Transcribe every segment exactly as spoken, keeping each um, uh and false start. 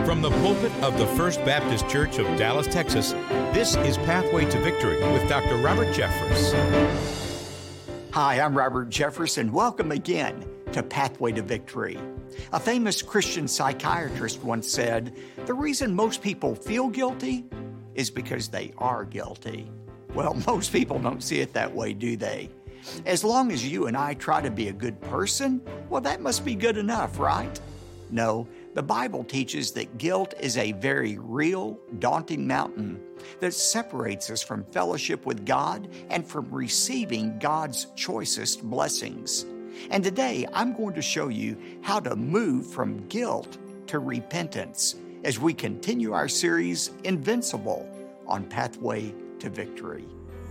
From the pulpit of the First Baptist Church of Dallas, Texas, this is Pathway to Victory with Doctor Robert Jeffress. Hi, I'm Robert Jeffress, and welcome again to Pathway to Victory. A famous Christian psychiatrist once said, "The reason most people feel guilty is because they are guilty." Well, most people don't see it that way, do they? As long as you and I try to be a good person, well, that must be good enough, right? No, the Bible teaches that guilt is a very real, daunting mountain that separates us from fellowship with God and from receiving God's choicest blessings. And today, I'm going to show you how to move from guilt to repentance as we continue our series, Invincible, on Pathway to Victory.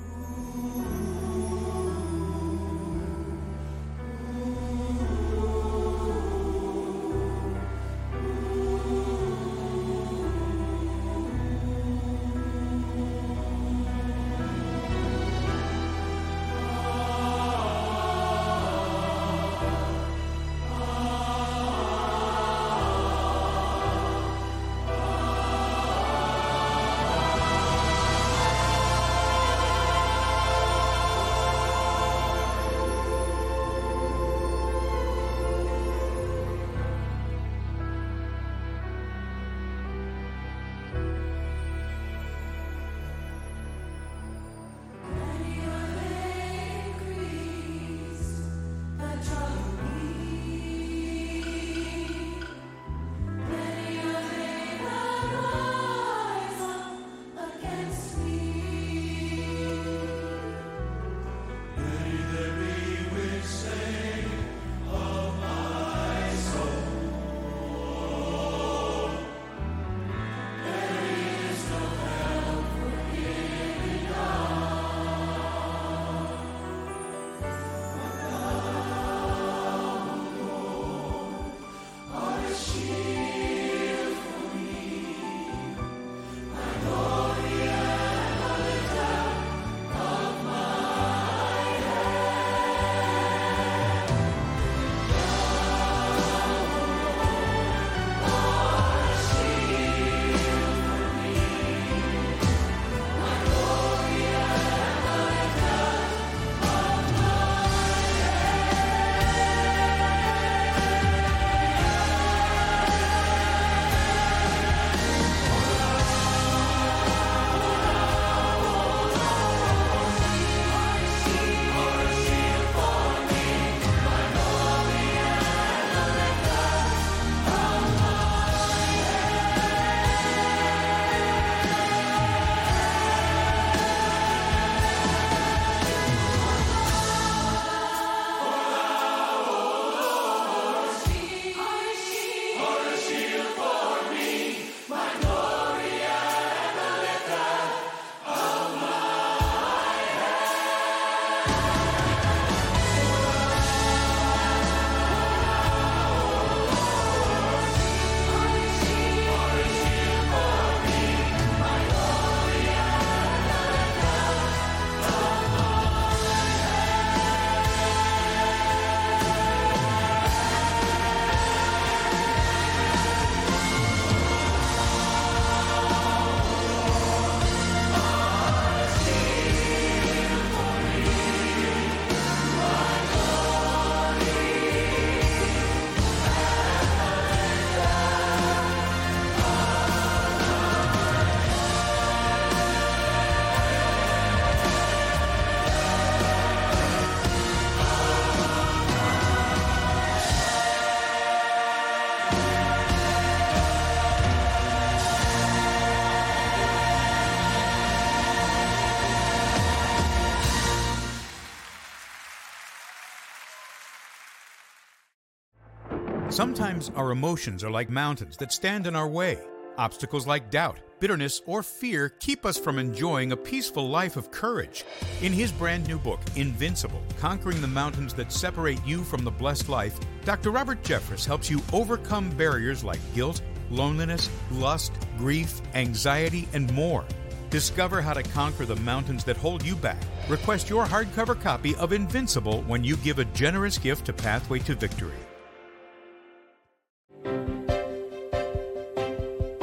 Sometimes our emotions are like mountains that stand in our way. Obstacles like doubt, bitterness, or fear keep us from enjoying a peaceful life of courage. In his brand new book, Invincible, Conquering the Mountains That Separate You from the Blessed Life, Doctor Robert Jeffress helps you overcome barriers like guilt, loneliness, lust, grief, anxiety, and more. Discover how to conquer the mountains that hold you back. Request your hardcover copy of Invincible when you give a generous gift to Pathway to Victory.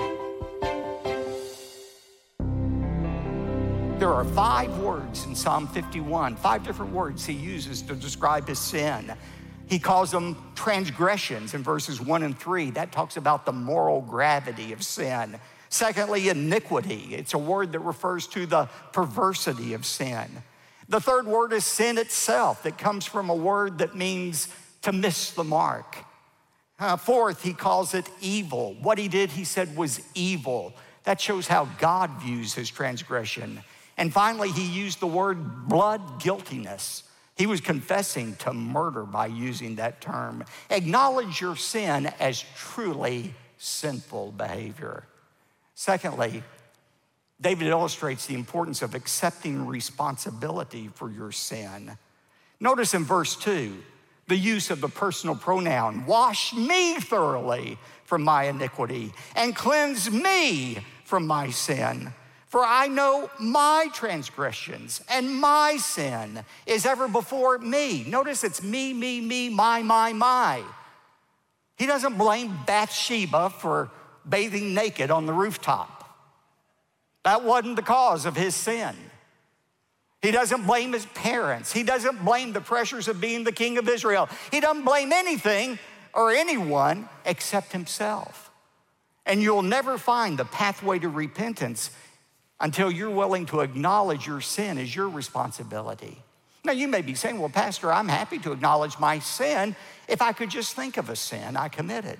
are five words in Psalm fifty-one, five different words he uses to describe his sin. He calls them transgressions in verses one and three. That talks about the moral gravity of sin. Secondly, iniquity. It's a word that refers to the perversity of sin. The third word is sin itself, that comes from a word that means to miss the mark. Uh, fourth, he calls it evil. What he did, he said, was evil. That shows how God views his transgression. And finally, he used the word blood guiltiness. He was confessing to murder by using that term. Acknowledge your sin as truly sinful behavior. Secondly, David illustrates the importance of accepting responsibility for your sin. Notice in verse two, the use of the personal pronoun, wash me thoroughly from my iniquity and cleanse me from my sin. For I know my transgressions and my sin is ever before me. Notice it's me, me, me, my, my, my. He doesn't blame Bathsheba for bathing naked on the rooftop. That wasn't the cause of his sin. He doesn't blame his parents. He doesn't blame the pressures of being the king of Israel. He doesn't blame anything or anyone except himself. And you'll never find the pathway to repentance until you're willing to acknowledge your sin as your responsibility. Now, you may be saying, well, Pastor, I'm happy to acknowledge my sin if I could just think of a sin I committed.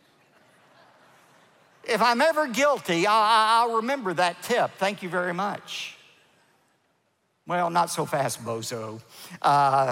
If I'm ever guilty, I'll remember that tip. Thank you very much. Well, not so fast, bozo. Uh,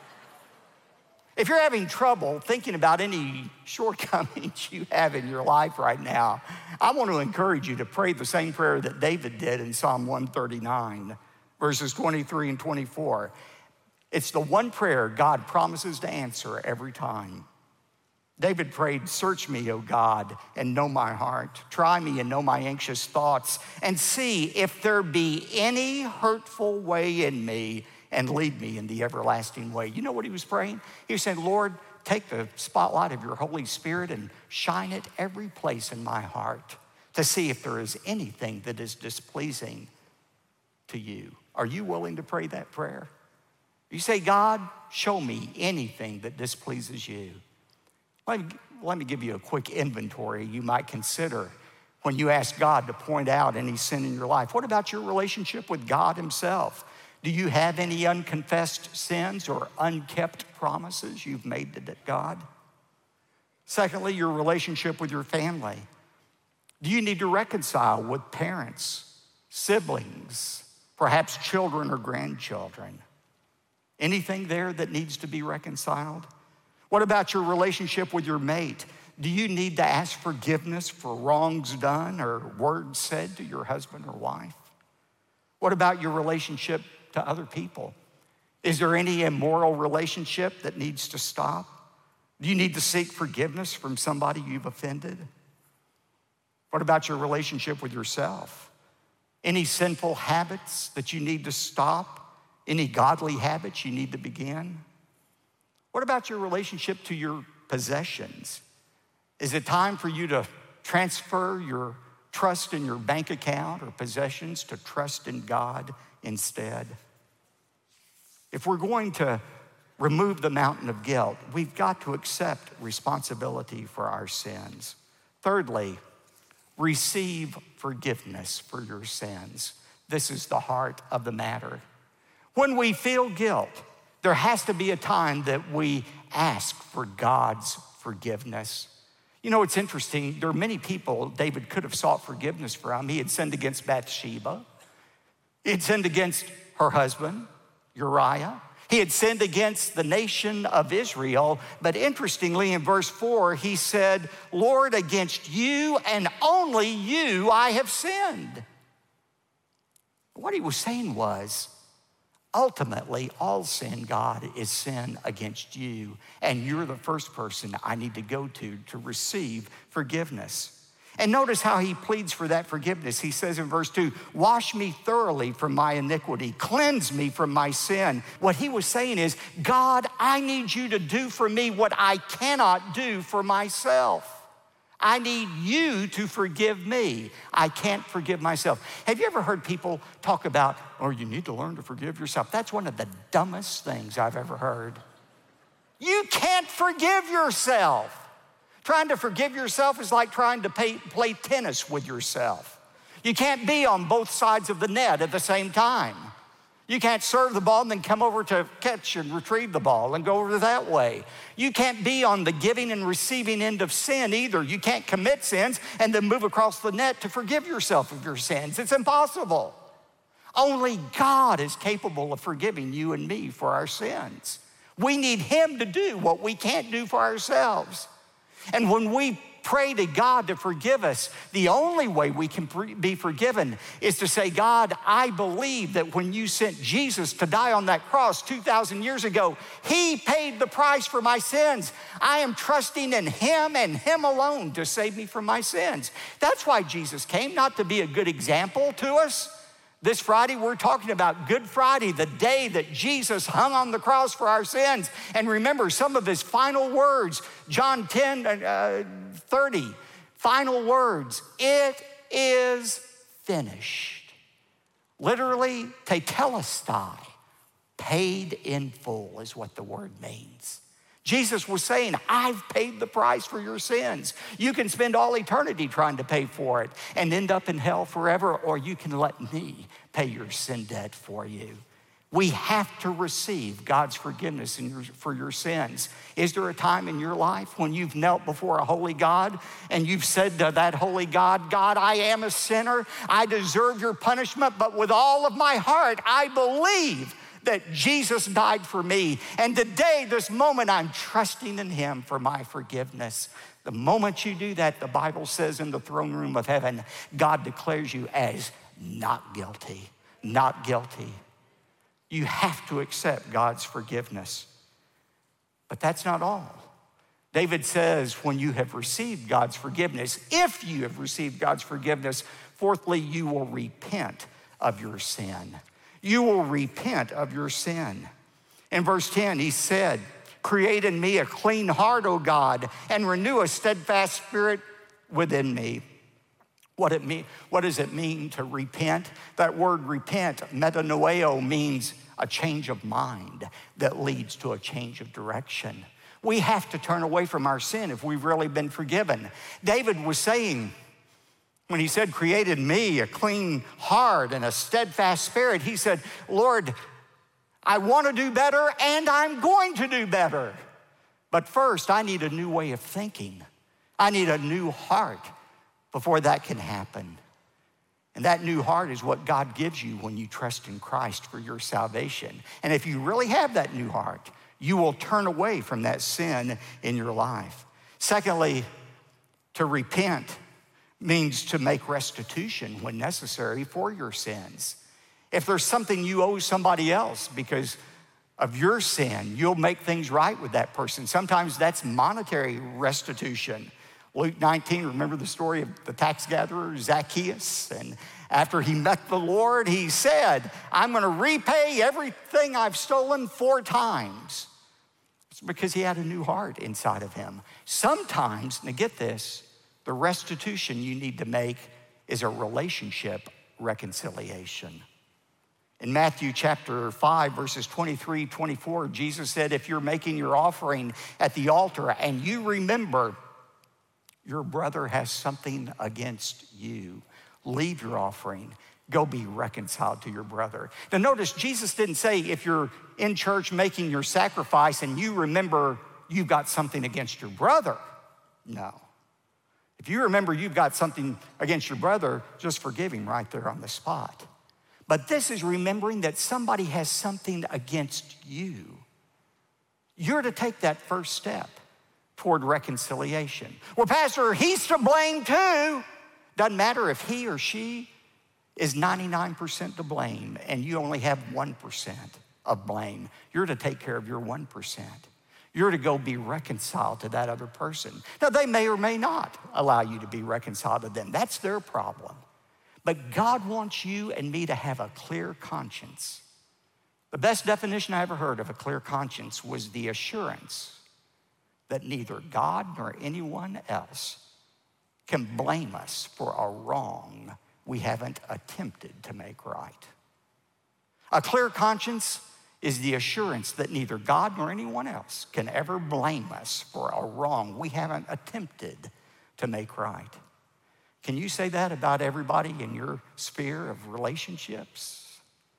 if you're having trouble thinking about any shortcomings you have in your life right now, I want to encourage you to pray the same prayer that David did in Psalm one thirty-nine, verses twenty-three and twenty-four. It's the one prayer God promises to answer every time. David prayed, search me, O God, and know my heart. Try me and know my anxious thoughts, and see if there be any hurtful way in me, and lead me in the everlasting way. You know what he was praying? He was saying, Lord, take the spotlight of your Holy Spirit and shine it every place in my heart to see if there is anything that is displeasing to you. Are you willing to pray that prayer? You say, God, show me anything that displeases you. Let me, let me give you a quick inventory you might consider when you ask God to point out any sin in your life. What about your relationship with God himself? Do you have any unconfessed sins or unkept promises you've made to God? Secondly, your relationship with your family. Do you need to reconcile with parents, siblings, perhaps children or grandchildren? Anything there that needs to be reconciled? What about your relationship with your mate? Do you need to ask forgiveness for wrongs done or words said to your husband or wife? What about your relationship to other people? Is there any immoral relationship that needs to stop? Do you need to seek forgiveness from somebody you've offended? What about your relationship with yourself? Any sinful habits that you need to stop? Any godly habits you need to begin? What about your relationship to your possessions? Is it time for you to transfer your trust in your bank account or possessions to trust in God instead? If we're going to remove the mountain of guilt, we've got to accept responsibility for our sins. Thirdly, receive forgiveness for your sins. This is the heart of the matter. When we feel guilt, there has to be a time that we ask for God's forgiveness. You know, it's interesting. There are many people David could have sought forgiveness from. He had sinned against Bathsheba. He had sinned against her husband, Uriah. He had sinned against the nation of Israel. But interestingly, in verse four, he said, Lord, against you and only you I have sinned. What he was saying was, ultimately, all sin, God, is sin against you. And you're the first person I need to go to to receive forgiveness. And notice how he pleads for that forgiveness. He says in verse two, wash me thoroughly from my iniquity, cleanse me from my sin. What he was saying is, God, I need you to do for me what I cannot do for myself. I need you to forgive me. I can't forgive myself. Have you ever heard people talk about, oh, you need to learn to forgive yourself? That's one of the dumbest things I've ever heard. You can't forgive yourself. Trying to forgive yourself is like trying to pay, play tennis with yourself. You can't be on both sides of the net at the same time. You can't serve the ball and then come over to catch and retrieve the ball and go over that way. You can't be on the giving and receiving end of sin either. You can't commit sins and then move across the net to forgive yourself of your sins. It's impossible. Only God is capable of forgiving you and me for our sins. We need him to do what we can't do for ourselves. And when we pray to God to forgive us, the only way we can be forgiven is to say, God, I believe that when you sent Jesus to die on that cross two thousand years ago, he paid the price for my sins. I am trusting in him and him alone to save me from my sins. That's why Jesus came, not to be a good example to us. This Friday, we're talking about Good Friday, the day that Jesus hung on the cross for our sins. And remember some of his final words, John ten, uh, thirty, final words, it is finished. Literally, tetelestai, paid in full is what the word means. Jesus was saying, I've paid the price for your sins. You can spend all eternity trying to pay for it and end up in hell forever, or you can let me pay your sin debt for you. We have to receive God's forgiveness in your, for your sins. Is there a time in your life when you've knelt before a holy God and you've said to that holy God, God, I am a sinner. I deserve your punishment, but with all of my heart, I believe that Jesus died for me. And today, this moment, I'm trusting in him for my forgiveness. The moment you do that, the Bible says in the throne room of heaven, God declares you as not guilty, not guilty. You have to accept God's forgiveness. But that's not all. David says, when you have received God's forgiveness, if you have received God's forgiveness, fourthly, you will repent of your sin. You will repent of your sin. In verse ten, he said, create in me a clean heart, O God, and renew a steadfast spirit within me. What, it mean, what does it mean to repent? That word repent, metanoeo, means a change of mind that leads to a change of direction. We have to turn away from our sin if we've really been forgiven. David was saying, when he said, create in me a clean heart and a steadfast spirit, he said, Lord, I want to do better and I'm going to do better. But first, I need a new way of thinking. I need a new heart before that can happen. And that new heart is what God gives you when you trust in Christ for your salvation. And if you really have that new heart, you will turn away from that sin in your life. Secondly, to repent means to make restitution when necessary for your sins. If there's something you owe somebody else because of your sin, you'll make things right with that person. Sometimes that's monetary restitution. Luke nineteen, remember the story of the tax gatherer, Zacchaeus? And after he met the Lord, he said, I'm gonna repay everything I've stolen four times. It's because he had a new heart inside of him. Sometimes, now get this, the restitution you need to make is a relationship reconciliation. In Matthew chapter five, verses twenty-three, twenty-four, Jesus said, if you're making your offering at the altar and you remember your brother has something against you, leave your offering, go be reconciled to your brother. Now notice, Jesus didn't say if you're in church making your sacrifice and you remember you've got something against your brother. No. If you remember you've got something against your brother, just forgive him right there on the spot. But this is remembering that somebody has something against you. You're to take that first step toward reconciliation. Well, Pastor, he's to blame too. Doesn't matter if he or she is ninety-nine percent to blame and you only have one percent of blame. You're to take care of your one percent. You're to go be reconciled to that other person. Now, they may or may not allow you to be reconciled to them. That's their problem. But God wants you and me to have a clear conscience. The best definition I ever heard of a clear conscience was the assurance that neither God nor anyone else can blame us for a wrong we haven't attempted to make right. A clear conscience is the assurance that neither God nor anyone else can ever blame us for a wrong we haven't attempted to make right. Can you say that about everybody in your sphere of relationships?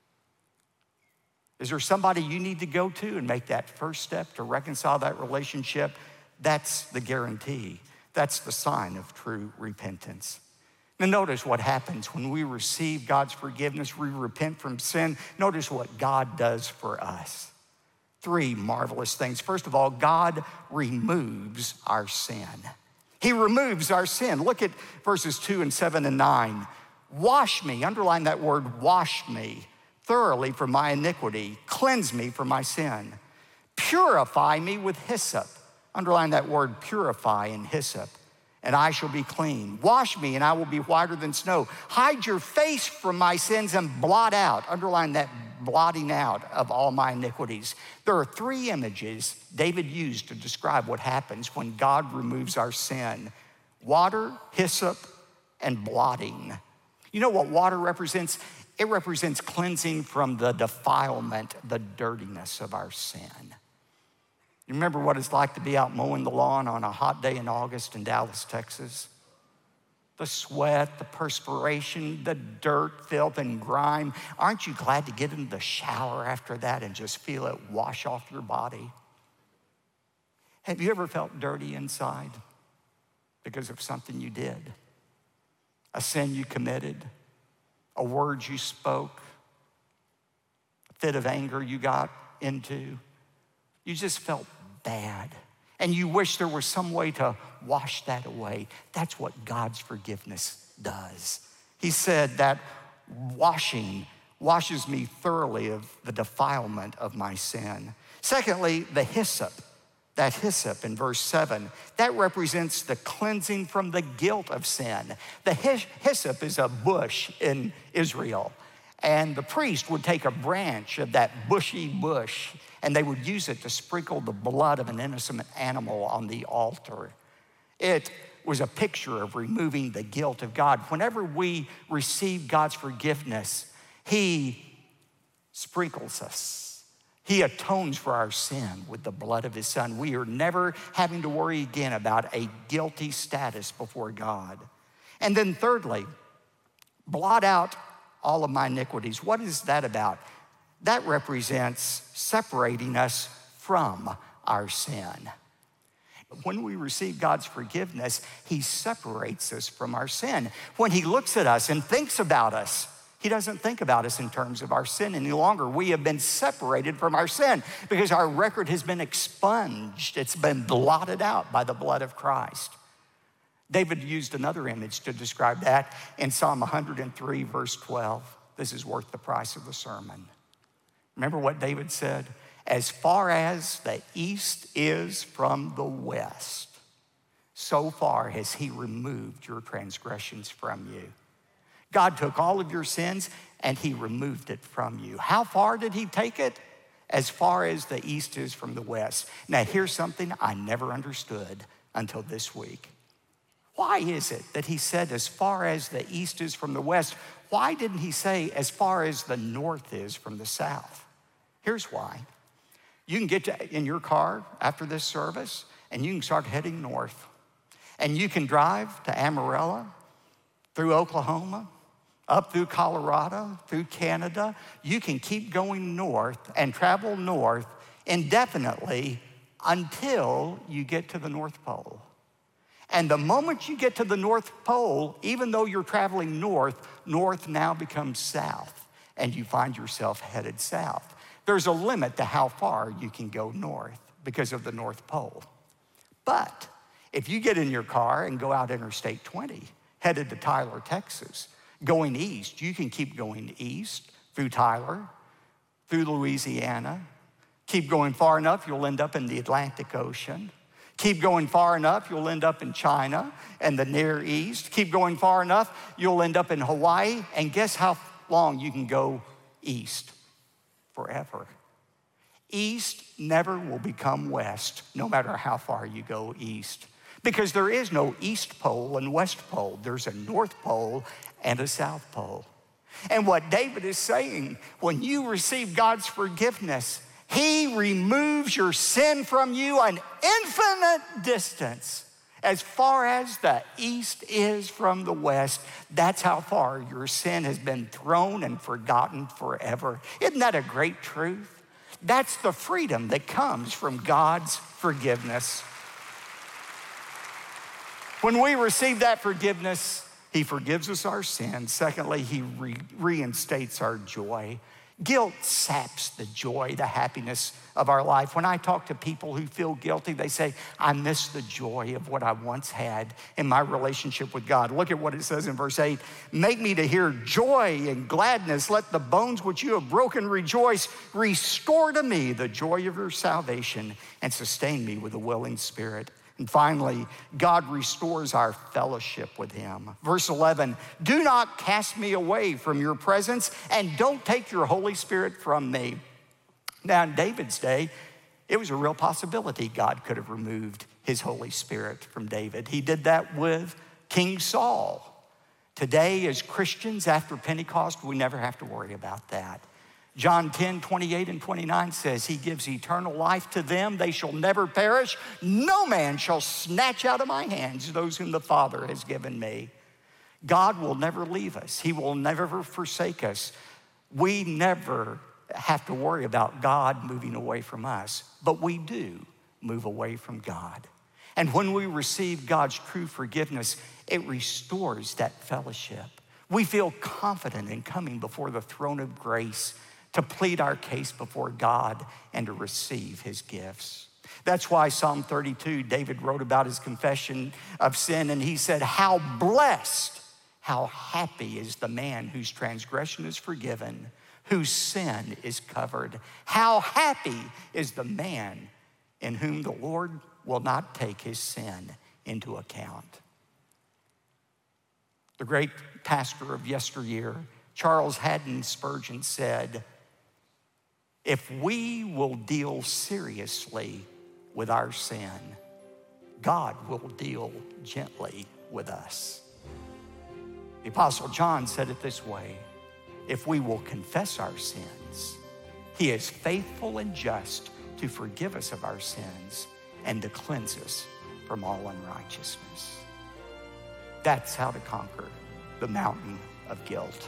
Is there somebody you need to go to and make that first step to reconcile that relationship? That's the guarantee. That's the sign of true repentance. Now notice what happens when we receive God's forgiveness, we repent from sin. Notice what God does for us. Three marvelous things. First of all, God removes our sin. He removes our sin. Look at verses two and seven and nine. Wash me, underline that word, wash me thoroughly from my iniquity. Cleanse me from my sin. Purify me with hyssop. Underline that word, purify in hyssop, and I shall be clean. Wash me, and I will be whiter than snow. Hide your face from my sins and blot out. Underline that blotting out of all my iniquities. There are three images David used to describe what happens when God removes our sin: water, hyssop, and blotting. You know what water represents? It represents cleansing from the defilement, the dirtiness of our sin. You remember what it's like to be out mowing the lawn on a hot day in August in Dallas, Texas? The sweat, the perspiration, the dirt, filth, and grime. Aren't you glad to get into the shower after that and just feel it wash off your body? Have you ever felt dirty inside because of something you did? A sin you committed, a word you spoke, a fit of anger you got into? You just felt bad, and you wish there was some way to wash that away. That's what God's forgiveness does. He said that washing washes me thoroughly of the defilement of my sin. Secondly, the hyssop, that hyssop in verse seven, that represents the cleansing from the guilt of sin. The hyssop is a bush in Israel, and the priest would take a branch of that bushy bush and they would use it to sprinkle the blood of an innocent animal on the altar. It was a picture of removing the guilt of God. Whenever we receive God's forgiveness, He sprinkles us. He atones for our sin with the blood of His Son. We are never having to worry again about a guilty status before God. And then thirdly, blot out all of my iniquities. What is that about? That represents separating us from our sin. When we receive God's forgiveness, He separates us from our sin. When He looks at us and thinks about us, He doesn't think about us in terms of our sin any longer. We have been separated from our sin because our record has been expunged. It's been blotted out by the blood of Christ. David used another image to describe that in Psalm one hundred three, verse twelve. This is worth the price of the sermon. Remember what David said? As far as the east is from the west, so far has He removed your transgressions from you. God took all of your sins and He removed it from you. How far did He take it? As far as the east is from the west. Now here's something I never understood until this week. Why is it that He said as far as the east is from the west? Why didn't He say as far as the north is from the south? Here's why. You can get to, in your car after this service and you can start heading north. And you can drive to Amarillo, through Oklahoma, up through Colorado, through Canada. You can keep going north and travel north indefinitely until you get to the North Pole. And the moment you get to the North Pole, even though you're traveling north, north now becomes south, and you find yourself headed south. There's a limit to how far you can go north because of the North Pole. But if you get in your car and go out Interstate twenty, headed to Tyler, Texas, going east, you can keep going east through Tyler, through Louisiana. Keep going far enough, you'll end up in the Atlantic Ocean. Keep going far enough, you'll end up in China and the Near East. Keep going far enough, you'll end up in Hawaii. And guess how long you can go east? Forever. East never will become west, no matter how far you go east. Because there is no East Pole and West Pole. There's a North Pole and a South Pole. And what David is saying, when you receive God's forgiveness, he removes your sin from you an infinite distance. As far as the east is from the west, that's how far your sin has been thrown and forgotten forever. Isn't that a great truth? That's the freedom that comes from God's forgiveness. When we receive that forgiveness, he forgives us our sins. Secondly, he re- reinstates our joy. Guilt saps the joy, the happiness of our life. When I talk to people who feel guilty, they say, I miss the joy of what I once had in my relationship with God. Look at what it says in verse eight. Make me to hear joy and gladness. Let the bones which you have broken rejoice. Restore to me the joy of your salvation and sustain me with a willing spirit. And finally, God restores our fellowship with him. Verse eleven, do not cast me away from your presence and don't take your Holy Spirit from me. Now, in David's day, it was a real possibility God could have removed his Holy Spirit from David. He did that with King Saul. Today, as Christians, after Pentecost, we never have to worry about that. John ten, twenty-eight and twenty-nine says, he gives eternal life to them. They shall never perish. No man shall snatch out of my hands those whom the Father has given me. God will never leave us. He will never forsake us. We never have to worry about God moving away from us, but we do move away from God. And when we receive God's true forgiveness, it restores that fellowship. We feel confident in coming before the throne of grace to plead our case before God and to receive his gifts. That's why Psalm thirty-two, David wrote about his confession of sin, and he said, how blessed, how happy is the man whose transgression is forgiven, whose sin is covered. How happy is the man in whom the Lord will not take his sin into account. The great pastor of yesteryear, Charles Haddon Spurgeon, said, if we will deal seriously with our sin, God will deal gently with us. The Apostle John said it this way, if we will confess our sins, he is faithful and just to forgive us of our sins and to cleanse us from all unrighteousness. That's how to conquer the mountain of guilt.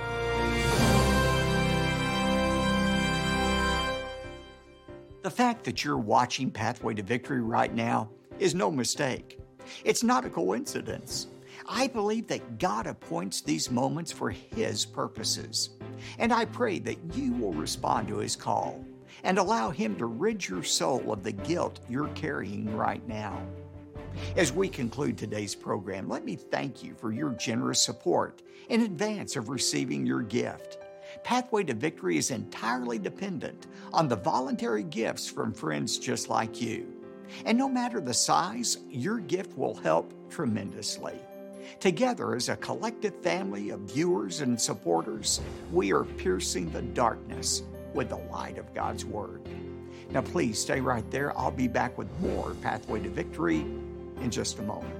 The fact that you're watching Pathway to Victory right now is no mistake. It's not a coincidence. I believe that God appoints these moments for his purposes. And I pray that you will respond to his call and allow him to rid your soul of the guilt you're carrying right now. As we conclude today's program, let me thank you for your generous support in advance of receiving your gift. Pathway to Victory is entirely dependent on the voluntary gifts from friends just like you. And no matter the size, your gift will help tremendously. Together as a collective family of viewers and supporters, we are piercing the darkness with the light of God's Word. Now please stay right there. I'll be back with more Pathway to Victory in just a moment.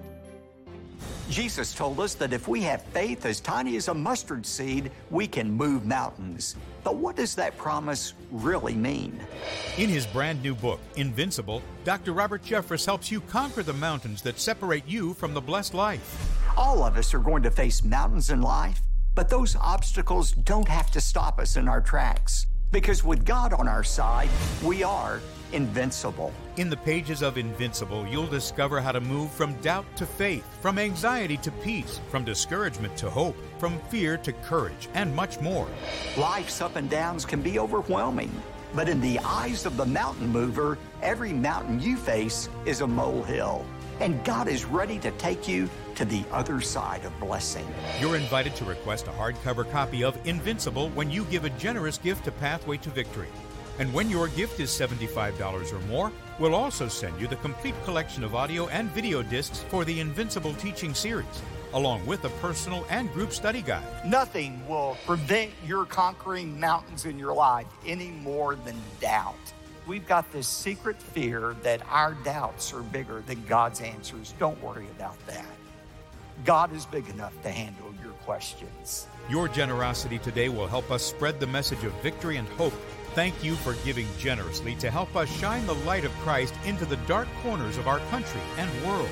Jesus told us that if we have faith as tiny as a mustard seed, we can move mountains. But what does that promise really mean? In his brand new book, Invincible, Doctor Robert Jeffress helps you conquer the mountains that separate you from the blessed life. All of us are going to face mountains in life, but those obstacles don't have to stop us in our tracks. Because with God on our side, we are invincible. In the pages of Invincible, you'll discover how to move from doubt to faith, from anxiety to peace, from discouragement to hope, from fear to courage, and much more. Life's up and downs can be overwhelming, but in the eyes of the mountain mover, every mountain you face is a molehill. And God is ready to take you to the other side of blessing. You're invited to request a hardcover copy of Invincible when you give a generous gift to Pathway to Victory. And when your gift is seventy-five dollars or more, we'll also send you the complete collection of audio and video discs for the Invincible teaching series, along with a personal and group study guide. Nothing will prevent your conquering mountains in your life any more than doubt. we've got this secret fear that our doubts are bigger than God's answers. Don't worry about that. God is big enough to handle your questions. Your generosity today will help us spread the message of victory and hope. Thank you for giving generously to help us shine the light of Christ into the dark corners of our country and world.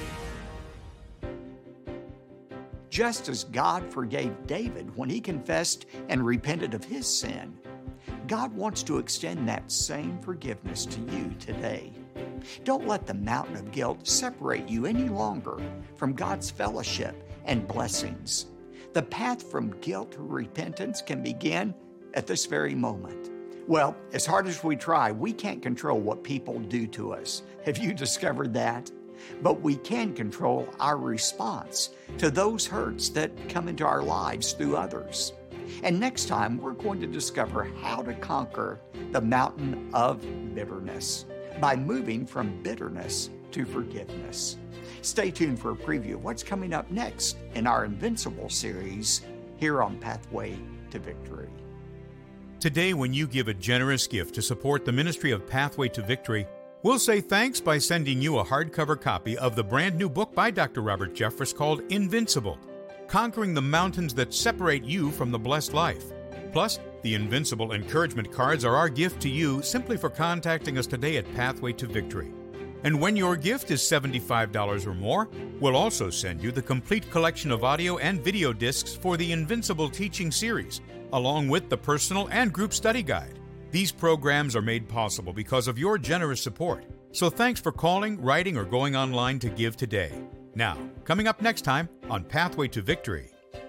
Just as God forgave David when he confessed and repented of his sin, God wants to extend that same forgiveness to you today. Don't let the mountain of guilt separate you any longer from God's fellowship and blessings. The path from guilt to repentance can begin at this very moment. Well, as hard as we try, we can't control what people do to us. Have you discovered that? But we can control our response to those hurts that come into our lives through others. And next time, we're going to discover how to conquer the mountain of bitterness by moving from bitterness to forgiveness. Stay tuned for a preview of what's coming up next in our Invincible series here on Pathway to Victory. Today, when you give a generous gift to support the ministry of Pathway to Victory, we'll say thanks by sending you a hardcover copy of the brand new book by Doctor Robert Jeffress called Invincible, Conquering the Mountains That Separate You from the Blessed Life. Plus, the Invincible encouragement cards are our gift to you simply for contacting us today at Pathway to Victory. And when your gift is seventy-five dollars or more, we'll also send you the complete collection of audio and video discs for the Invincible Teaching Series, along with the personal and group study guide. These programs are made possible because of your generous support. So thanks for calling, writing, or going online to give today. Now, coming up next time on Pathway to Victory.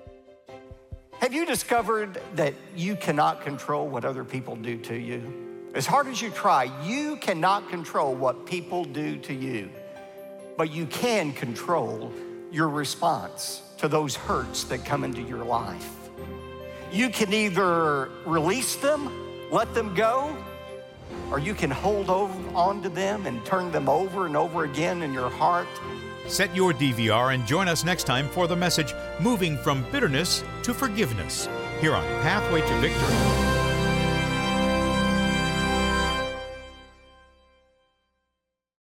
Have you discovered that you cannot control what other people do to you? As hard as you try, you cannot control what people do to you, but you can control your response to those hurts that come into your life. You can either release them, let them go, or you can hold on to them and turn them over and over again in your heart. Set your D V R and join us next time for the message, Moving from Bitterness to Forgiveness, here on Pathway to Victory.